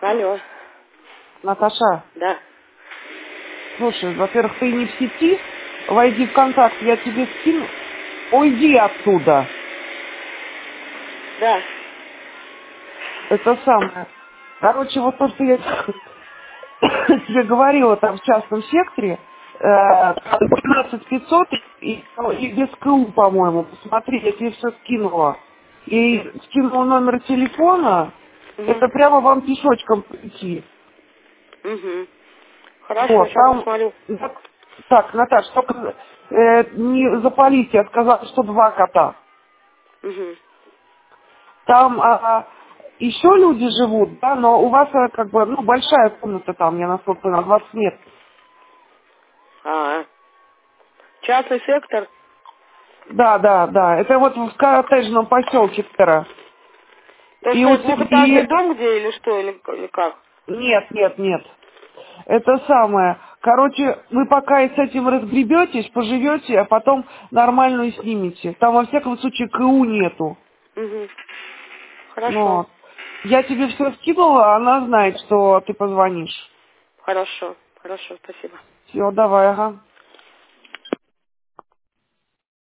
Алло. Наташа, Да. слушай, во-первых, ты не в сети, войди в контакт, я тебе скину. Уйди оттуда. Да. Это самое. Короче, вот то, что я тебе говорила там в частном секторе, 15500 и без КУ, по-моему. Посмотри, я тебе все скинула. И скинула номер телефона. Угу. Это прямо вам пешочком прийти. Угу. Хорошо, Вот, сейчас там... посмотрю. Так, Наташ, только не запалить, я сказала, что 2 кота. Угу. Там еще люди живут, да, но у вас как бы, ну, большая комната там, я насколько поняла, 20 метров. Частный сектор? Да, да, да. Это вот в коттеджном поселке Тера. То, И что у это двухэтажный тебя... дом где или что, или как? Нет, нет, нет. Это самое. Короче, вы пока и с этим разгребетесь, поживете, а потом нормальную снимете. Там, во всяком случае, КУ нету. Угу. Хорошо. Вот. Я тебе все скинула, она знает, что ты позвонишь. Хорошо. Хорошо, спасибо. Все, давай, ага.